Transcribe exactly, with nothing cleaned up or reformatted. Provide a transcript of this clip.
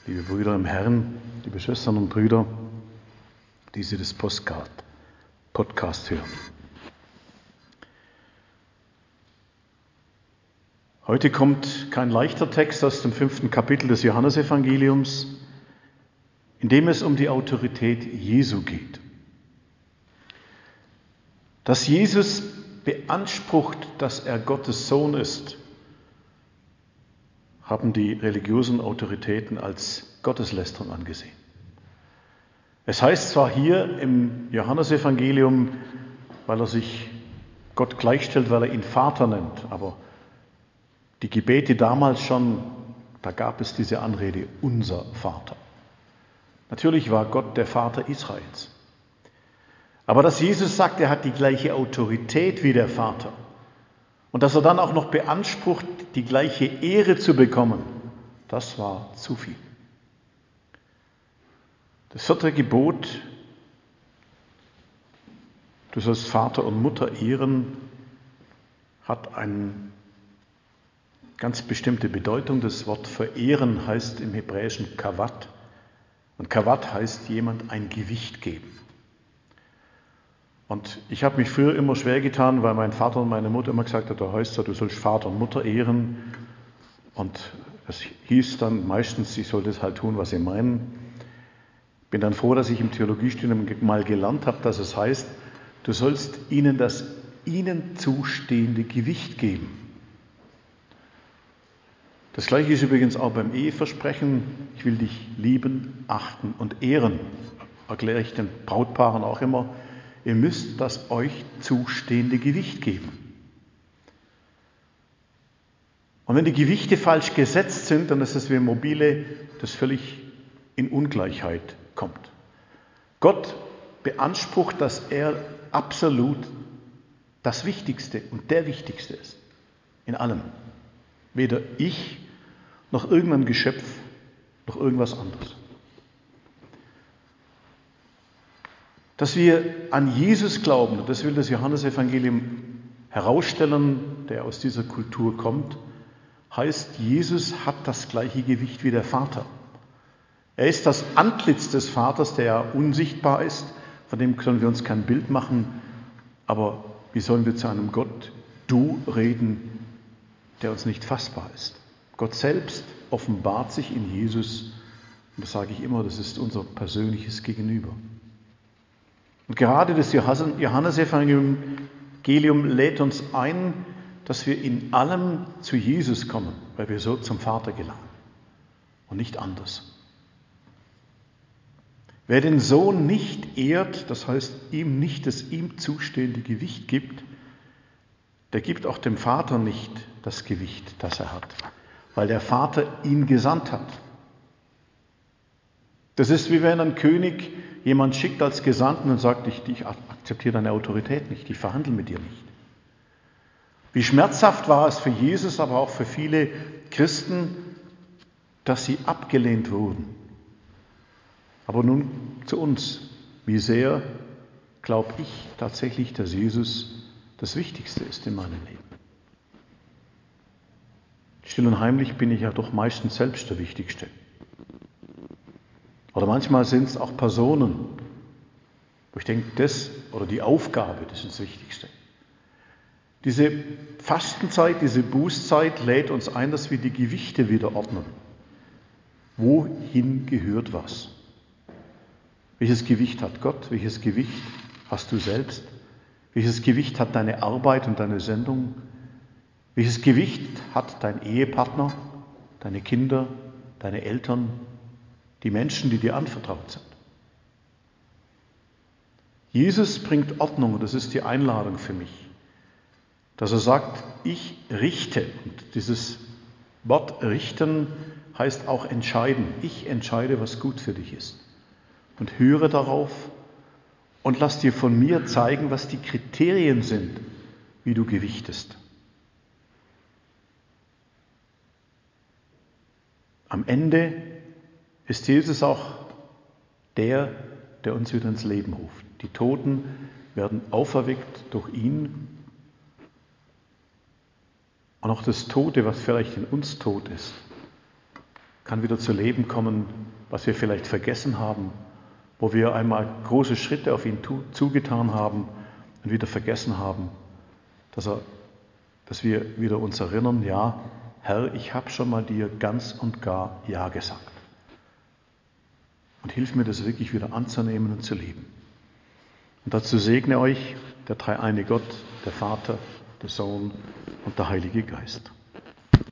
liebe Brüder im Herrn, liebe Schwestern und Brüder, die Sie das Postcard, Podcast hören. Heute kommt kein leichter Text aus dem fünften Kapitel des Johannesevangeliums, in dem es um die Autorität Jesu geht. Dass Jesus beansprucht, dass er Gottes Sohn ist, haben die religiösen Autoritäten als Gotteslästerung angesehen. Es heißt zwar hier im Johannesevangelium, weil er sich Gott gleichstellt, weil er ihn Vater nennt, aber die Gebete damals schon, da gab es diese Anrede, unser Vater. Natürlich war Gott der Vater Israels. Aber dass Jesus sagt, er hat die gleiche Autorität wie der Vater und dass er dann auch noch beansprucht, die gleiche Ehre zu bekommen, das war zu viel. Das vierte Gebot, du sollst Vater und Mutter ehren, hat eine ganz bestimmte Bedeutung. Das Wort verehren heißt im Hebräischen Kavod. Und Kavod heißt jemand ein Gewicht geben. Und ich habe mich früher immer schwer getan, weil mein Vater und meine Mutter immer gesagt haben, da heißt es, du sollst Vater und Mutter ehren. Und es hieß dann meistens, ich soll das halt tun, was sie meinen. Bin dann froh, dass ich im Theologiestudium mal gelernt habe, dass es heißt, du sollst ihnen das ihnen zustehende Gewicht geben. Das Gleiche ist übrigens auch beim Eheversprechen. Ich will dich lieben, achten und ehren. Erkläre ich den Brautpaaren auch immer. Ihr müsst das euch zustehende Gewicht geben. Und wenn die Gewichte falsch gesetzt sind, dann ist es wie Mobile, das völlig in Ungleichheit kommt. Gott beansprucht, dass er absolut das Wichtigste und der Wichtigste ist. In allem. Weder ich, noch irgendein Geschöpf, noch irgendwas anderes. Dass wir an Jesus glauben, das will das Johannesevangelium herausstellen, der aus dieser Kultur kommt, heißt, Jesus hat das gleiche Gewicht wie der Vater. Er ist das Antlitz des Vaters, der ja unsichtbar ist, von dem können wir uns kein Bild machen, aber wie sollen wir zu einem Gott du reden, der uns nicht fassbar ist? Gott selbst offenbart sich in Jesus, und das sage ich immer, das ist unser persönliches Gegenüber. Und gerade das Johannesevangelium lädt uns ein, dass wir in allem zu Jesus kommen, weil wir so zum Vater gelangen und nicht anders. Wer den Sohn nicht ehrt, das heißt ihm nicht das ihm zustehende Gewicht gibt, der gibt auch dem Vater nicht das Gewicht, das er hat, weil der Vater ihn gesandt hat. Das ist wie wenn ein König jemand schickt als Gesandten und sagt, ich, ich akzeptiere deine Autorität nicht, ich verhandle mit dir nicht. Wie schmerzhaft war es für Jesus, aber auch für viele Christen, dass sie abgelehnt wurden. Aber nun zu uns. Wie sehr glaube ich tatsächlich, dass Jesus das Wichtigste ist in meinem Leben? Still und heimlich bin ich ja doch meistens selbst der Wichtigste. Oder manchmal sind es auch Personen, wo ich denke, das oder die Aufgabe, das ist das Wichtigste. Diese Fastenzeit, diese Bußzeit lädt uns ein, dass wir die Gewichte wieder ordnen. Wohin gehört was? Welches Gewicht hat Gott? Welches Gewicht hast du selbst? Welches Gewicht hat deine Arbeit und deine Sendung? Welches Gewicht hat dein Ehepartner, deine Kinder, deine Eltern, die Menschen, die dir anvertraut sind? Jesus bringt Ordnung, und das ist die Einladung für mich, dass er sagt, ich richte. Und dieses Wort richten heißt auch entscheiden. Ich entscheide, was gut für dich ist. Und höre darauf und lass dir von mir zeigen, was die Kriterien sind, wie du gewichtest. Am Ende ist Jesus auch der, der uns wieder ins Leben ruft. Die Toten werden auferweckt durch ihn. Und auch das Tote, was vielleicht in uns tot ist, kann wieder zu Leben kommen, was wir vielleicht vergessen haben, wo wir einmal große Schritte auf ihn zugetan haben und wieder vergessen haben, dass, er, dass wir wieder uns erinnern, ja, Herr, ich habe schon mal dir ganz und gar Ja gesagt. Und hilf mir, das wirklich wieder anzunehmen und zu lieben. Und dazu segne euch der dreieine Gott, der Vater, der Sohn und der Heilige Geist.